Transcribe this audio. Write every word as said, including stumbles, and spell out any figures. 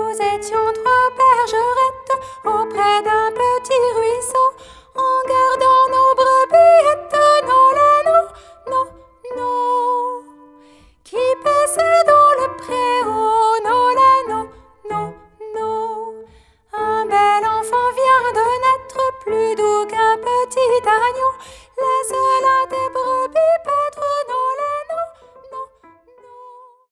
Nous étions trois bergerettes auprès d'un petit ruisseau, en gardant nos brebillettes, nos laneaux, nos, nos, qui paissaient dans le préau, nos laneaux, nos, nos. Un bel enfant vient de naître, plus doux qu'un petit agneau.